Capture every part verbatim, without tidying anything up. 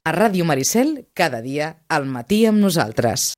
A Ràdio Maricel, cada dia, al matí amb nosaltres.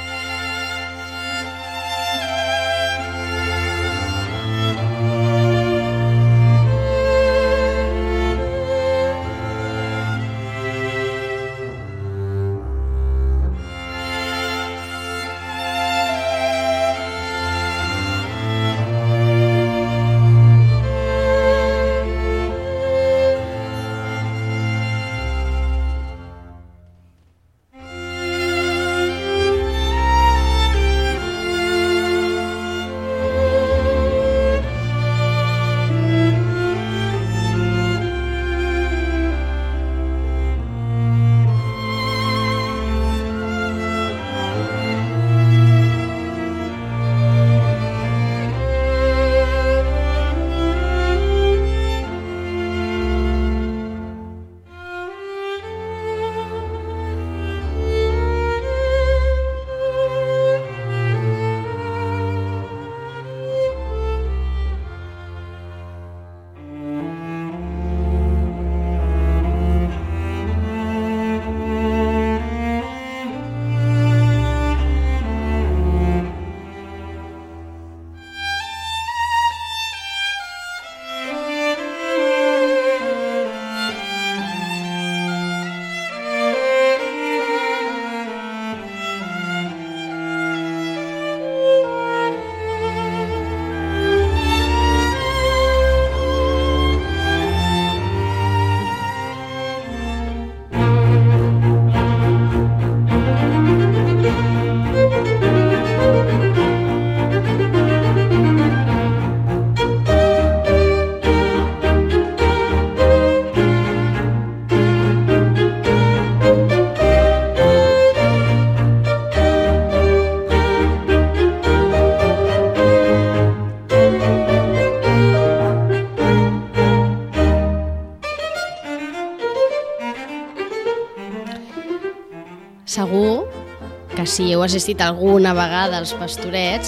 Segur que si heu assistit alguna vegada als Pastorets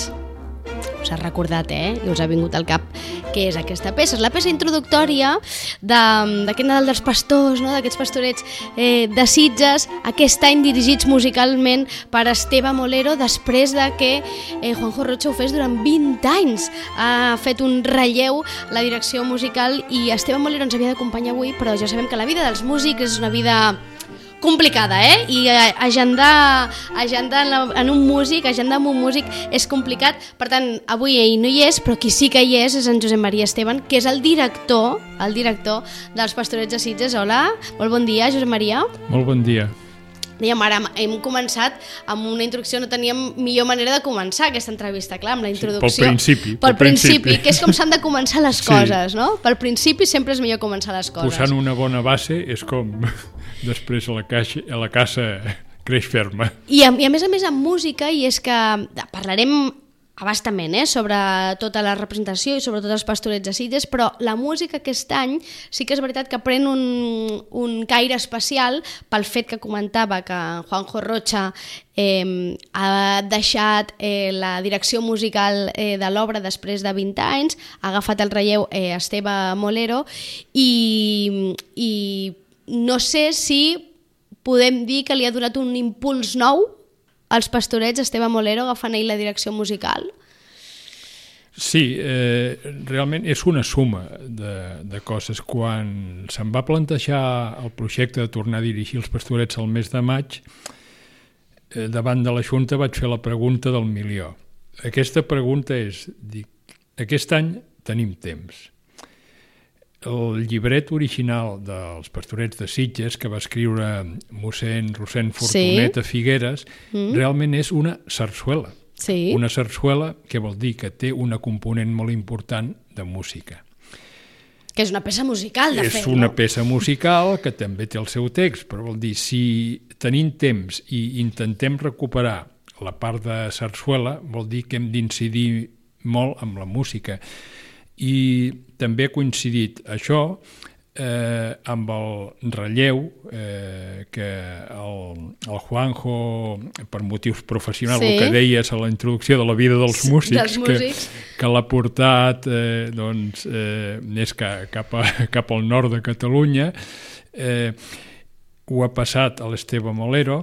us ha recordat, eh? I us ha vingut al cap què és aquesta peça. És la peça introductòria d'aquest Nadal dels Pastors, no? D'aquests pastorets eh, de Sitges, aquest any dirigits musicalment per Esteve Molero, després de que eh, Juanjo Rocha ho fes durant vint anys. Ha fet un relleu la direcció musical i Esteve Molero ens havia d'acompanyar avui, però ja sabem que la vida dels músics és una vida complicada, eh? I agendar, agendar en un músic, agendar amb un músic és complicat. Per tant, avui ell no hi és, però qui sí que hi és és en Josep Maria Esteban, que és el director, el director dels Pastorets de Sitges. Hola, molt bon dia, Josep Maria. Molt bon dia. Dèiem, ara hem començat amb una introducció, no teníem millor manera de començar aquesta entrevista, clar, amb la introducció. Sí, pel principi. Pel, pel principi, principi, que és com s'han de començar les sí. coses, no? Pel principi sempre és millor començar les coses. Posant una bona base és com després a la, caixa, a la casa creix ferma. I a, I a més a més amb música, i és que parlarem abastament eh, sobre tota la representació i sobre tots els Pastorets de Sitges, però la música aquest any sí que és veritat que pren un, un caire especial pel fet que comentava que Juanjo Rocha eh, ha deixat eh, la direcció musical eh, de l'obra després de vint anys, ha agafat el relleu eh, Esteve Molero i, i no sé si podem dir que li ha donat un impuls nou als Pastorets, Esteve Molero, agafant ell la direcció musical? Sí, eh, realment és una suma de, de coses. Quan se'm va plantejar el projecte de tornar a dirigir els Pastorets al mes de maig, eh, davant de la Junta vaig fer la pregunta del milió. Aquesta pregunta és, dic, aquest any tenim temps. El llibret original dels Pastorets de Sitges, que va escriure mossèn Rossend Fortunet sí. a Figueres, mm. realment és una sarsuela. Sí. Una sarsuela que vol dir que té una component molt important de música. Que és una peça musical, de és fet. És una no? peça musical que també té el seu text, però vol dir, si tenim temps i intentem recuperar la part de sarsuela, vol dir que hem d'incidir molt amb la música. I també ha coincidit això eh, amb el relleu eh, que el, el Juanjo, per motius professionals, sí. el que deies a la introducció de la vida dels músics, dels músics. que, que l'ha portat eh, doncs, eh, més que, cap, a, cap al nord de Catalunya, eh, ho ha passat a l'Esteve Molero,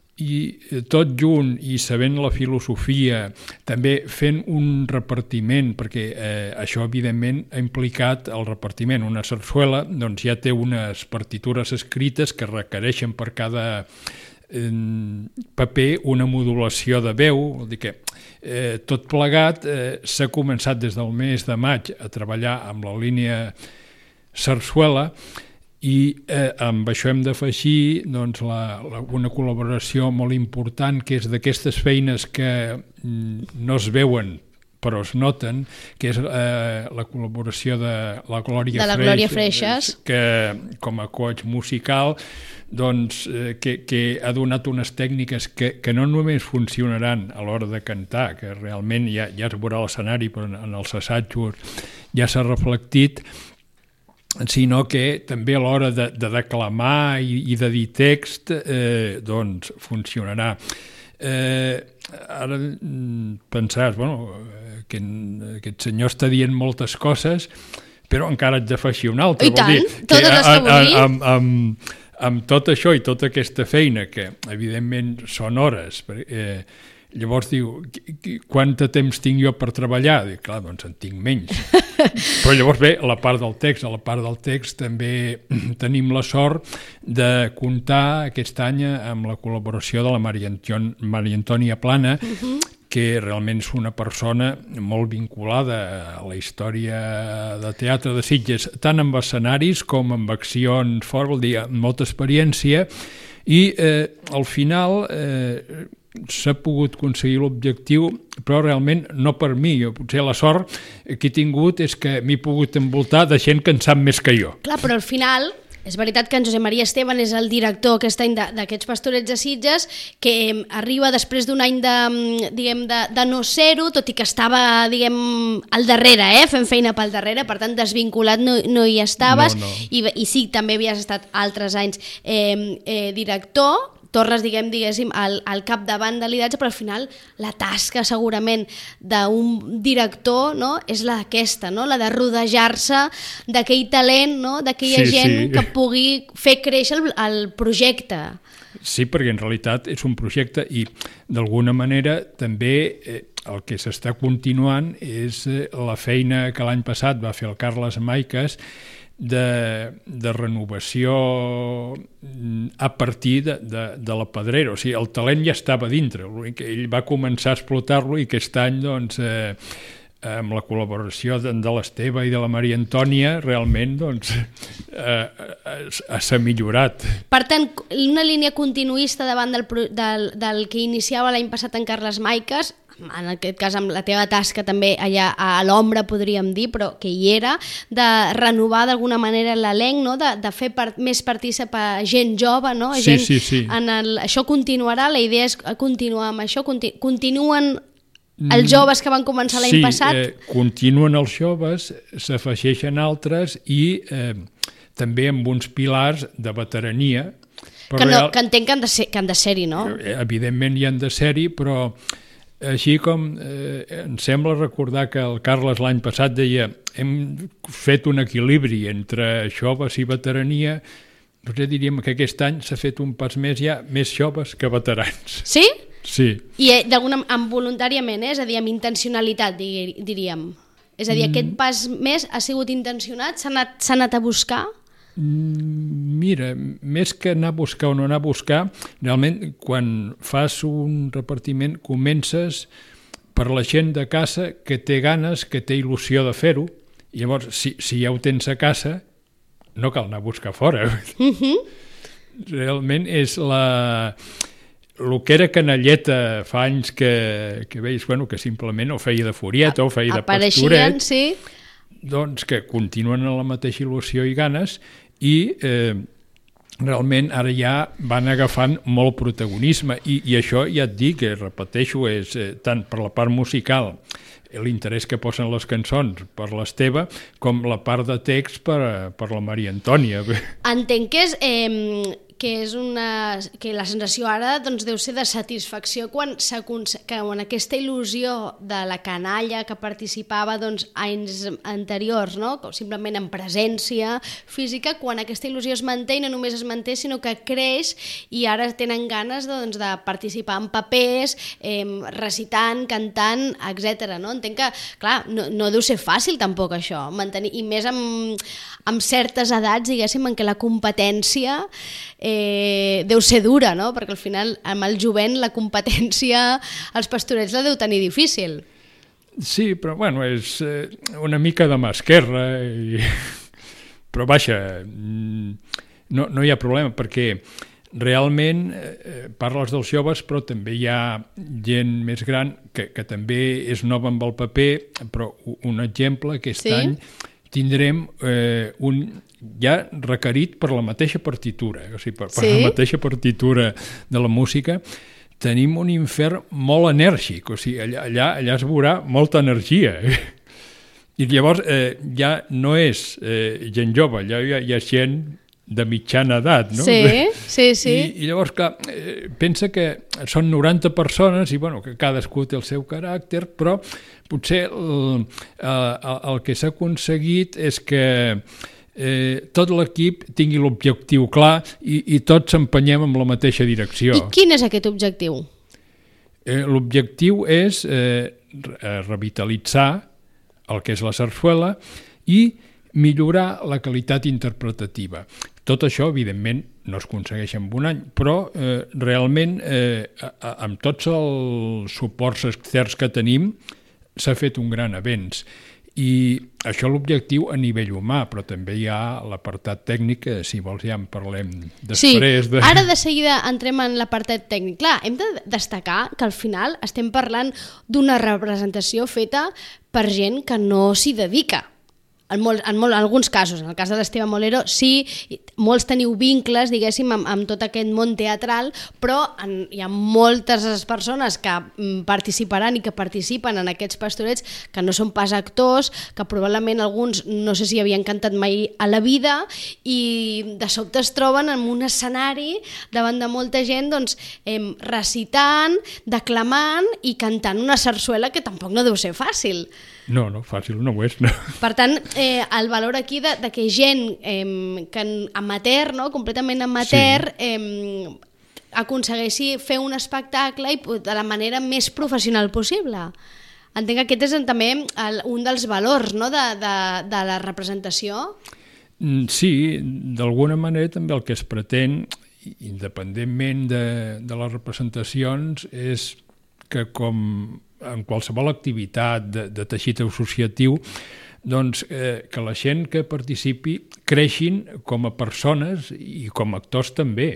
i tot junt i sabent la filosofia, també fent un repartiment, perquè eh, això evidentment ha implicat el repartiment. Una sarsuela doncs, ja té unes partitures escrites que requereixen per cada eh, paper una modulació de veu, vol dir que eh, tot plegat eh, s'ha començat des del mes de maig a treballar amb la línia sarsuela, i eh, amb això hem d'afegir doncs, la, la, una col·laboració molt important, que és d'aquestes feines que mm, no es veuen però es noten, que és eh, la col·laboració de la Glòria, de la Glòria Freixas, que com a coach musical doncs, eh, que, que ha donat unes tècniques que, que no només funcionaran a l'hora de cantar, que realment ja, ja es veurà l'escenari, però en, en els assajos ja s'ha reflectit, sinó que també a l'hora de, de declamar i, i de dir text eh, doncs funcionarà. Eh, ara pensaràs, bueno, que aquest senyor està dient moltes coses, però encara haig d'afegir una altra. I tant, dir, totes les que vulgui. Amb, amb, amb tot això i tota aquesta feina, que evidentment són hores, eh, llavors diu, quant temps tinc jo per treballar? Dic, clar, doncs en tinc menys. Però llavors ve la part del text. A la part del text també tenim la sort de comptar aquest any amb la col·laboració de la Maria Antònia Plana, uh-huh. que realment és una persona molt vinculada a la història de teatre de Sitges, tant amb escenaris com amb accions fora, vol dir, amb molta experiència, i eh, al final eh, s'ha pogut aconseguir l'objectiu, però realment no per mi. Jo, potser la sort que he tingut és que m'he pogut envoltar de gent que en sap més que jo. Clar, però al final és veritat que en Josep Maria Esteban és el director aquest any d'aquests Pastorets de Sitges, que arriba després d'un any de, diguem, de, de no ser-ho, tot i que estava, diguem, al darrere, eh? fent feina pel darrere, per tant desvinculat no, no hi estaves, no, no. I, i sí, també havies estat altres anys eh, eh, director, tornes, diguem, diguéssim, al, al capdavant de lideratge, però al final la tasca segurament d'un director, no, és la d'aquesta, no? La de rodejar-se d'aquell talent, no? D'aquella sí, gent sí. que pugui fer créixer el, el projecte. Sí, perquè en realitat és un projecte i d'alguna manera també eh, el que s'està continuant és eh, la feina que l'any passat va fer el Carles Maiques, De, de renovació a partir de, de, de la Pedrera. O sigui, el talent ja estava dintre, ell va començar a explotar-lo i aquest any, doncs, eh, amb la col·laboració de, de l'Esteve i de la Maria Antònia, realment, doncs, eh, s'ha millorat. Per tant, una línia continuista davant del, del, del que iniciava l'any passat en Carles Maiques, en aquest cas amb la teva tasca també allà a l'ombra, podríem dir, però que hi era, de renovar d'alguna manera l'elenc, no? de, de fer part, més partícip a gent jove, no? Sí, gent, sí, sí. En el, això continuarà, la idea és continuar amb això, continu, continuen els joves que van començar l'any sí, passat? Sí, eh, continuen els joves, s'afegeixen altres i eh, també amb uns pilars de veterania. Que, no, real... que entenc que han de ser, que han de ser-hi, no? Evidentment hi han de ser-hi, però així com eh, em sembla recordar que el Carles l'any passat deia hem fet un equilibri entre joves i veterania, doncs diríem que aquest any s'ha fet un pas més, ja més joves que veterans. Sí? Sí. I eh, d'alguna amb voluntàriament, eh? És a dir, amb intencionalitat, diríem. És a dir, mm. aquest pas més ha sigut intencionat? S'ha anat, s'ha anat a buscar? Mira, més que anar a buscar o no anar a buscar, realment quan fas un repartiment comences per la gent de casa que té ganes, que té il·lusió de fer-ho, i llavors si, si ja ho tens a casa no cal anar a buscar fora. Uh-huh. Realment és la... el que era canalleta fa anys que, que veus, bueno, que simplement ho feia de furieta o feia de pastoret, sí. Doncs que continuen amb la mateixa il·lusió i ganes i eh, realment ara ja van agafant molt protagonisme i, i això ja et dic, que repeteixo, és eh, tant per la part musical, l'interès que posen les cançons per l'Esteve, com la part de text per, per la Maria Antònia. Entenc que és... Eh... que és una... que la sensació ara doncs, deu ser de satisfacció quan, que quan aquesta il·lusió de la canalla que participava doncs, anys anteriors, no? Simplement en presència física, quan aquesta il·lusió es manté i no només es manté, sinó que creix i ara tenen ganes doncs, de participar en papers, eh, recitant, cantant, etcètera. No? Entenc que, clar, no, no deu ser fàcil tampoc això, mantenir, i més amb, amb certes edats, diguéssim, en què la competència eh, deu ser dura, no? Perquè al final amb el jovent la competència als pastorets la deu tenir difícil. Sí, però bueno, és una mica de mà esquerra, i... però vaja, no, no hi ha problema, perquè realment eh, parles dels joves, però també hi ha gent més gran que, que també és nova amb el paper, però un exemple, aquest sí? any tindrem eh, un ja requerit per la mateixa partitura, o sigui, per, per sí? la mateixa partitura de la música, tenim un infern molt enèrgic, o sigui, allà, allà, allà es veurà molta energia. I llavors eh, ja no és eh, gent jove, allà ja, ja és gent de mitjana edat, no? Sí, sí, sí. I, i llavors, clar, eh, pensa que són noranta persones i, bueno, que cadascú té el seu caràcter, però potser el, el, el que s'ha aconseguit és que eh, tot l'equip tingui l'objectiu clar i, i tots s'empenyem en la mateixa direcció. I quin és aquest objectiu? Eh, l'objectiu és eh, revitalitzar el que és la sarsuela i millorar la qualitat interpretativa. Tot això, evidentment, no es aconsegueix en un any, però eh, realment, eh, amb tots els suports externs que tenim, s'ha fet un gran avenç. I això l'objectiu a nivell humà, però també hi ha l'apartat tècnic, que si vols ja en parlem després. Sí, de... ara de seguida entrem en l'apartat tècnic. Clar, hem de destacar que al final estem parlant d'una representació feta per gent que no s'hi dedica. En, molt, en, molt, en alguns casos, en el cas de l'Esteve Molero, sí, molts teniu vincles, diguéssim, amb, amb tot aquest món teatral, però en, hi ha moltes persones que participaran i que participen en aquests pastorets que no són pas actors, que probablement alguns no sé si havien cantat mai a la vida i de sobte es troben en un escenari davant de molta gent doncs, eh, recitant, declamant i cantant una sarsuela que tampoc no deu ser fàcil. No, no, fàcil no ho és. No. Per tant, eh, el valor aquí de, de que gent eh, que amateur, no? completament amateur, sí. eh, aconsegueixi fer un espectacle i de la manera més professional possible. Entenc que aquest és també el, un dels valors, no? de, de, de la representació. Sí, d'alguna manera també el que es pretén, independentment de, de les representacions, és que com en qualsevol activitat de, de teixit associatiu, doncs eh, que la gent que participi creixin com a persones i com a actors també.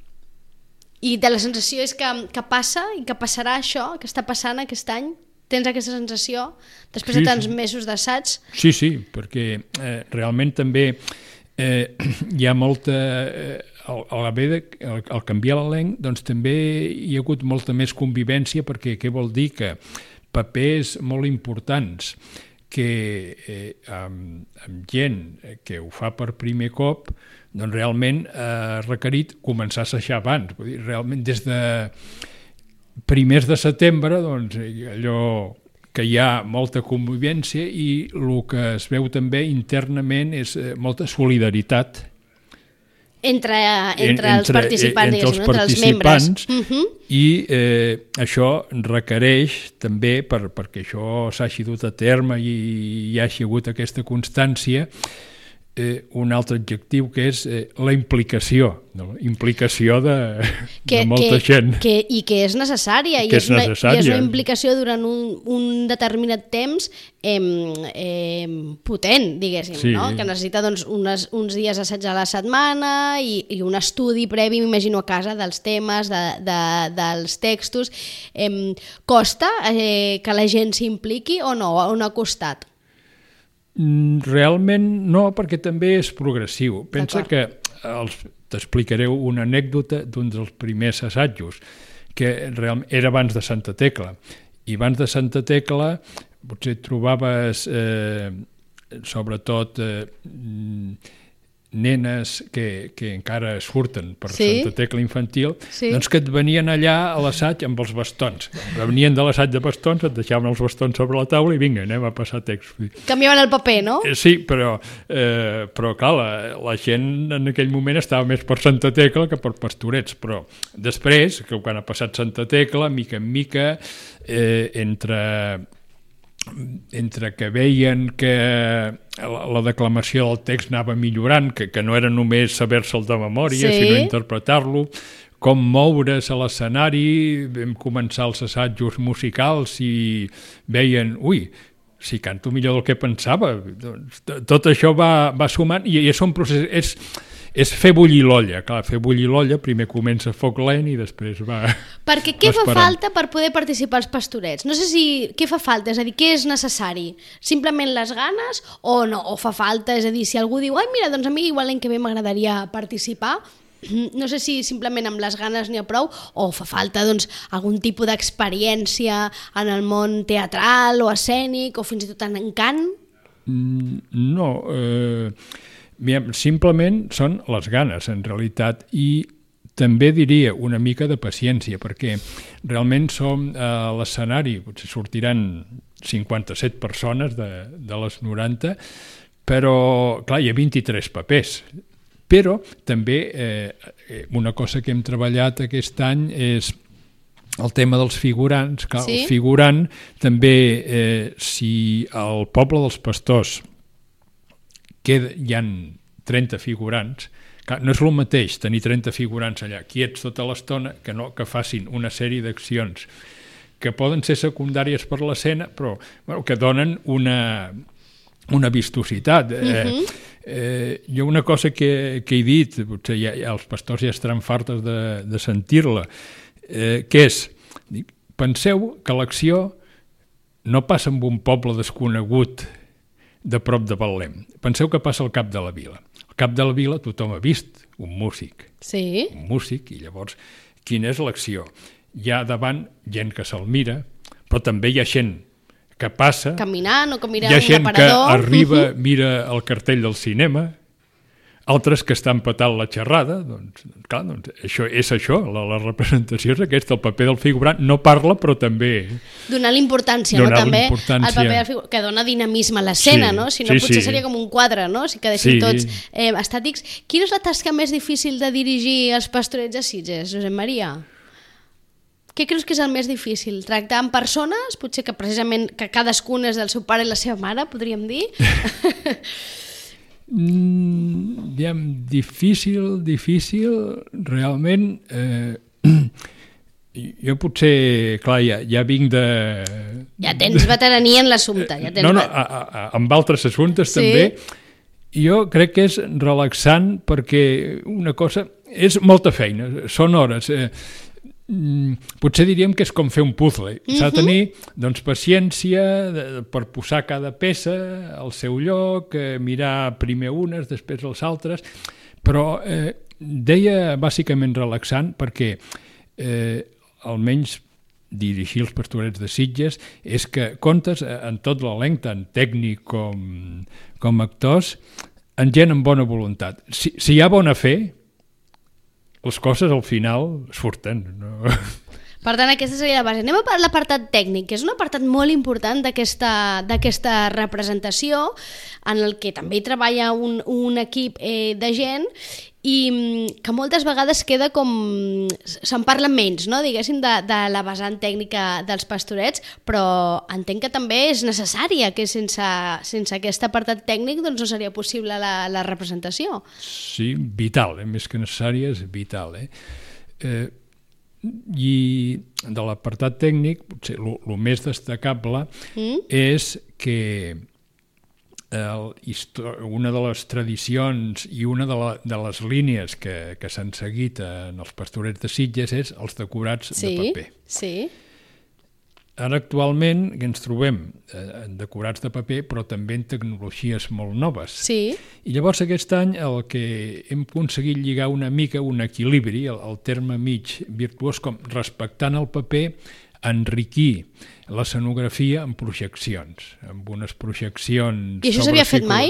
I de la sensació és que, que passa i que passarà això, que està passant aquest any? Tens aquesta sensació després sí, de tants sí. mesos d'assaig? Sí, sí, perquè eh, realment també eh, hi ha molta... Eh, Al, al, al, al canviar l'elenc doncs també hi ha hagut molta més convivència, perquè què vol dir? Que papers molt importants que eh, amb, amb gent que ho fa per primer cop doncs realment ha eh, requerit començar a assajar abans. Vull dir, realment des de primers de setembre doncs allò que hi ha molta convivència i el que es veu també internament és eh, molta solidaritat Entre, entre, entre els participants, entre els, entre els membres. Uh-huh. I eh, això requereix també, per, perquè això s'hagi dut a terme i hi hagi hagut aquesta constància, eh, un altre adjectiu que és eh, la implicació, no? Implicació de, que, de molta que, gent. Que, I que és necessària, que i és, una, necessària. i és una implicació durant un, un determinat temps eh, eh, potent, diguéssim, sí. no? Que necessita doncs, unes, uns dies assaig a la setmana i, i un estudi previ, m'imagino, a casa dels temes, de, de, dels textos. Eh, costa eh, que la gent s'impliqui o no? O no ha costat? Realment no, perquè també és progressiu. Pensa que els, t'explicaré una anècdota d'un dels primers assajos, que realment era abans de Santa Tecla. I abans de Santa Tecla potser trobaves, eh, sobretot, eh, nenes que, que encara surten per Sí. Santa Tecla Infantil, Sí. doncs que et venien allà a l'assaig amb els bastons. Venien de l'assaig de bastons, et deixaven els bastons sobre la taula i vinga, anem a passar text. Canviaven el paper, no? Eh, Sí, però, eh, però clar, la, la gent en aquell moment estava més per Santa Tecla que per Pastorets, però després, que quan ha passat Santa Tecla, mica en mica, eh, entre entre que veien que la, la declamació del text anava millorant, que, que no era només saber-se'l de memòria, Sí. sinó interpretar-lo, com moure's a l'escenari, vam començar els assajos musicals i veien, ui, si canto millor del que pensava. Doncs, tot això va, va sumant i és un procés... És, és fer bullir l'olla. Clar, fer bullir l'olla, primer comença a foc lent i després va... Perquè què va fa esperant. falta per poder participar als Pastorets? No sé si... Què fa falta? És a dir, què és necessari? Simplement les ganes o no? O fa falta? És a dir, si algú diu ai, mira, doncs a mi igual l'any que ve m'agradaria participar, no sé si simplement amb les ganes n'hi ha prou o fa falta doncs, algun tipus d'experiència en el món teatral o escènic o fins i tot en cant? Mm, No, eh, mira, simplement són les ganes, en realitat, i també diria una mica de paciència, perquè realment som a l'escenari, potser sortiran cinquanta-set persones de, de les noranta, però, clar, hi ha vint-i-tres papers. Però també eh, una cosa que hem treballat aquest any és el tema dels figurants. Clar, Sí? el figurant també, eh, si al poble dels pastors queda, hi ha trenta figurants, clar, no és el mateix tenir trenta figurants allà quiets tota l'estona que no que facin una sèrie d'accions que poden ser secundàries per l'escena, però bueno, que donen una, una vistositat. Uh-huh. eh, eh, jo una cosa que, que he dit, potser ja, ja els pastors ja estaran fartes de, de sentir-la, eh, que és, dic, penseu que l'acció no passa en un poble desconegut de prop de Betlem. Penseu que passa al cap de la vila. Al cap de la vila tothom ha vist un músic, Sí. un músic, i llavors quina és l'acció? Hi ha davant gent que se'l mira, però també hi ha gent que passa, Caminant o com hi mirant ha un gent que aparador. arriba, mira el cartell del cinema, altres que estan patant la xerrada, doncs, clar, doncs això és això, la, la representació és aquesta, el paper del figurant no parla, però també... Donar l'importància, no? Donar També l'importància. al paper del figu- que dona dinamisme a l'escena, Sí, no? Si no, sí, potser sí. seria com un quadre, no? Si quedessin Sí. tots eh, estàtics. Quina és la tasca més difícil de dirigir els Pastorets a Sitges, Josep Maria? Què creus que és el més difícil? Tractar amb persones, potser que precisament que cadascun és del seu pare i la seva mare, podríem dir? Mm, diguem, difícil, difícil, realment... Eh, jo potser, clar, ja, ja vinc de... Ja tens veterania en l'assumpte. Ja tens No, no, vet- a, a, amb altres assumptes Sí. també. Jo crec que és relaxant perquè una cosa... És molta feina, són hores. Eh, mm, potser diríem que és com fer un puzzle. S'ha de tenir doncs, paciència de, per posar cada peça al seu lloc, eh, mirar primer unes, després les altres, però eh, deia bàsicament relaxant perquè eh, almenys dirigir els Pastorets de Sitges és que comptes en tot l'elenc, tant tècnic com, com actors, en gent amb bona voluntat. Si, si hi ha bona fe, les coses al final surten. No? Per tant, aquesta seria la base. Anem a l'apartat tècnic, que és un apartat molt important d'aquesta d'aquesta representació, en el que també hi treballa un, un equip eh, de gent i mm, que moltes vegades queda com... se'n parla menys, no? Diguéssim, de, de la vessant tècnica dels Pastorets, però entenc que també és necessària, que sense, sense aquest apartat tècnic doncs no seria possible la, la representació. Sí, vital, eh? Més que necessari és vital. Eh? Eh, I de l'apartat tècnic, potser el més destacable Mm? és que el, una de les tradicions i una de, la, de les línies que, que s'han seguit en els Pastorets de Sitges és els decorats Sí, de paper. sí. Ara actualment ens trobem eh, en decorats de paper, però també en tecnologies molt noves. Sí. I llavors aquest any el que hem aconseguit lligar una mica un equilibri, el, el terme mig virtuós, com respectant el paper, enriquir l'escenografia amb projeccions, amb unes projeccions... I això sobre s'havia fet figura- mai?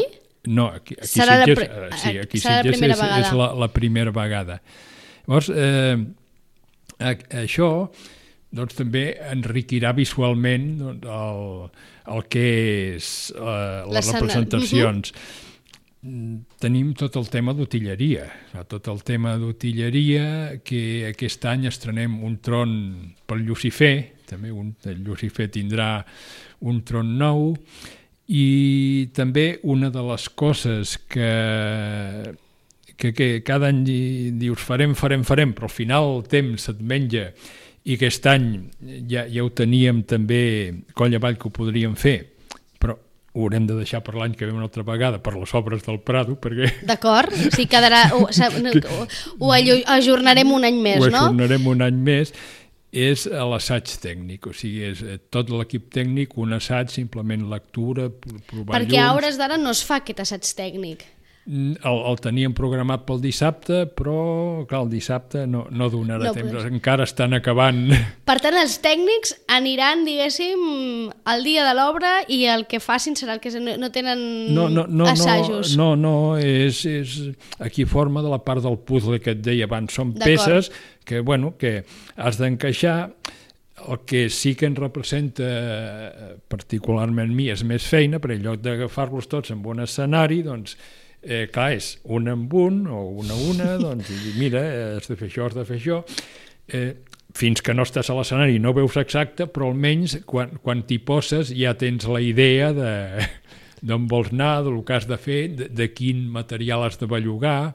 No, aquí, aquí serà Sitges, la, uh, sí, aquí serà Sitges la primera és, vegada. és la, la primera vegada. Llavors, eh, això doncs, també enriquirà visualment doncs, el, el que és eh, les representacions. Uh-huh. Tenim tot el tema d'utilleria, tot el tema d'utilleria, que aquest any estrenem un tron per Llucifer, també un, el Llucifer tindrà un tron nou, i també una de les coses que, que, que cada any dius farem, farem, farem, però al final el temps et menja, i aquest any ja, ja ho teníem també coll avall que ho podríem fer, però ho haurem de deixar per l'any que ve una altra vegada per les obres del Prado, perquè... D'acord, o sigui, quedarà, ho, ho, ho ajornarem un any més, ho no? Ho ajornarem un any més. És l'assaig tècnic, o sigui, és tot l'equip tècnic, un assaig, simplement lectura, provar Perquè a llums. hores d'ara no es fa aquest assaig tècnic. El, el teníem programat pel dissabte, però clar, el dissabte no, no donarà no, temps, però... encara estan acabant. Per tant, els tècnics aniran, diguéssim, al dia de l'obra i el que facin serà el que no, no tenen no, no, no, assajos. No, no, no és, és, aquí forma de la part del puzzle que et deia abans, són peces que, bueno, que has d'encaixar. El que sí que ens representa particularment a mi és més feina, per en lloc d'agafar-los tots en un escenari, doncs Eh, clar, és un amb un o una a una, doncs mira, has de fer això, has de fer això, eh, fins que no estàs a l'escenari no veus exacte, però almenys quan, quan t'hi poses ja tens la idea de d'on vols anar, del que has de fer, de, de quin material has de bellugar,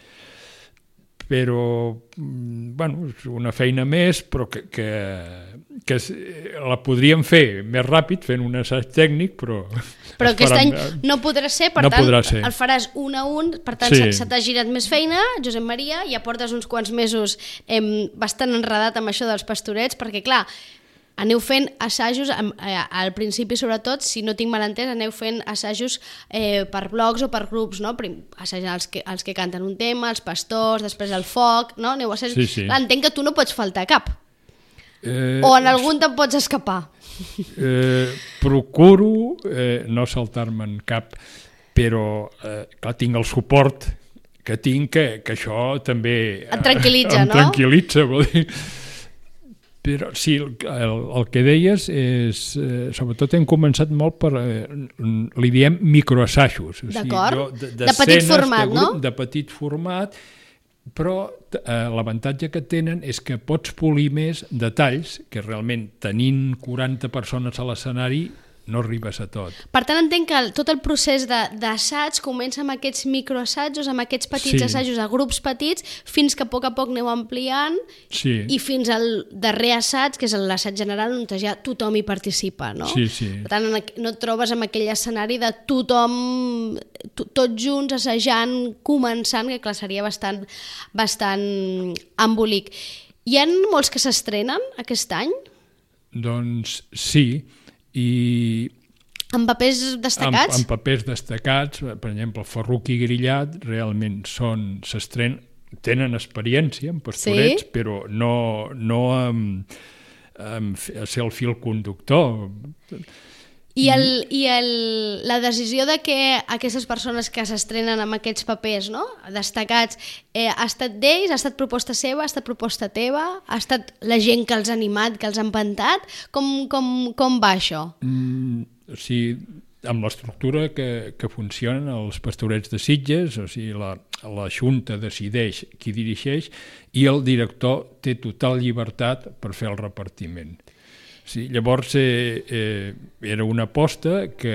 però bueno, és una feina més, però que, que, que la podríem fer més ràpid fent un assaig tècnic, però... Però aquest any no podrà ser, per no tant, ser. el faràs un a un, per tant, sí. se t'ha girat més feina, Josep Maria, ja portes uns quants mesos eh, bastant enredat amb això dels pastorets, perquè, clar, aneu fent assajos, al principi sobretot, si no tinc mal entès, aneu fent assajos eh, per blocs o per grups, no? Assajar els que, els que canten un tema, els pastors, després el foc, no? Aneu assajos... Sí, sí. Clar, entenc que tu no pots faltar cap. Eh, o en algun te'n pots escapar. Eh, procuro eh, no saltar-me'n cap, però eh, clar, tinc el suport que tinc, que, que això també... Et tranquil·litza, em no? Em tranquil·litza, vol dir... Però sí, el, el, el que deies és... Eh, sobretot hem començat molt per... Eh, li diem microassajos. O sigui, d'acord, de, de, de petit format, de grup, no? De petit format, però eh, l'avantatge que tenen és que pots polir més detalls, que realment tenint quaranta persones a l'escenari no arribes a tot. Per tant, entenc que tot el procés d'assaig comença amb aquests microassajos, amb aquests petits sí. assajos a grups petits, fins que a poc a poc aneu ampliant sí. i fins al darrer assaig, que és l'assaig general, on ja tothom hi participa, no? Sí, sí. Per tant, no et trobes amb aquell escenari de tothom, to, tots junts assajant, començant, que clar, seria bastant, bastant embolic. Hi ha molts que s'estrenen aquest any? Doncs sí, i amb papers destacats? Amb, amb papers destacats, per exemple, el Ferruc i Grillat realment són, s'estrenen, tenen experiència en pastorets, sí? Però no, no amb, amb ser el fil conductor. I, el, i el, la decisió de que aquestes persones que s'estrenen amb aquests papers, no? destacats, eh, ha estat d'ells, ha estat proposta seva, ha estat proposta teva, ha estat la gent que els ha animat, que els ha empantat? Com, com, com va això? Mm, o sigui, amb l'estructura que, que funcionen els pastorets de Sitges, o sigui, la, la Junta decideix qui dirigeix i el director té total llibertat per fer el repartiment. Sí, llavors eh, eh, era una aposta que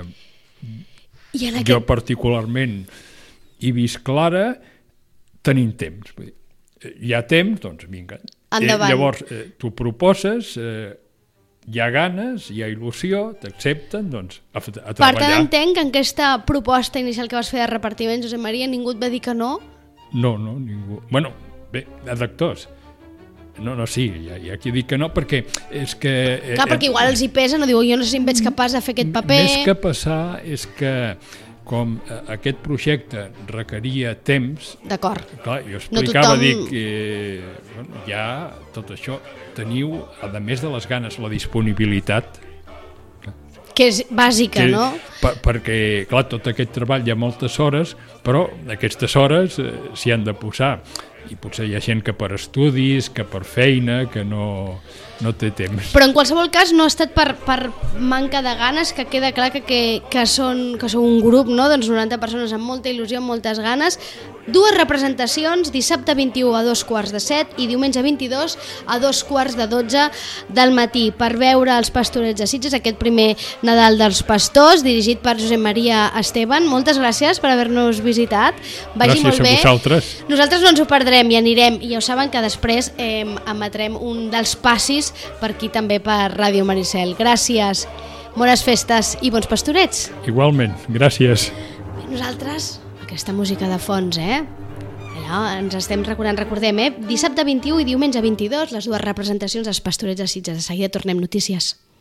I en aquest... jo particularment he vist clara tenint temps. Vull dir, hi ha temps, doncs vinga. Endavant. Eh, llavors eh, tu proposes, eh, hi ha ganes, hi ha il·lusió, t'accepten, doncs a, a treballar. Per tant, entenc que en aquesta proposta inicial que vas fer de repartiment, Josep Maria, ningú et va dir que no? No, no, ningú. Bueno, bé, d'actors. No, no, sí, hi ha, hi ha qui dic que no, perquè és que... Eh, Clar, perquè igual els hi pesa, no diu, jo no sé si em veig capaç de fer aquest paper... Més que passar és que com eh, aquest projecte requeria temps... D'acord. Clar, jo explicava, no tothom... dic, eh, bueno, ja tot això, teniu, a més de les ganes, la disponibilitat. que és bàsica, que, no? Per, perquè, clar, tot aquest treball hi ha moltes hores, però aquestes hores eh, s'hi han de posar. I potser hi ha gent que per estudis, que per feina, que no, no té temps. Però en qualsevol cas no ha estat per, per manca de ganes, que queda clar que, que, que, són, que són un grup, no? Doncs noranta persones amb molta il·lusió, amb moltes ganes. Dues representacions, dissabte vint-i-u a dos quarts de set i diumenge vint-i-dos a dos quarts de dotze del matí, per veure els Pastorets de Sitges, aquest primer Nadal dels Pastors, dirigit per Josep Maria Esteban. Moltes gràcies per haver-nos visitat. Vagi gràcies molt bé. A vosaltres. Nosaltres no ens ho perdrem i anirem, i ja ho saben que després eh, emetrem un dels passis per aquí també per Ràdio Maricel. Gràcies, bones festes i bons pastorets. Igualment, gràcies. Nosaltres, aquesta música de fons, eh? Allò, ens estem recordant, recordem, eh? Dissabte vint-i-u i diumenge vint-i-dos, les dues representacions dels Pastorets de Sitges. De seguida tornem notícies.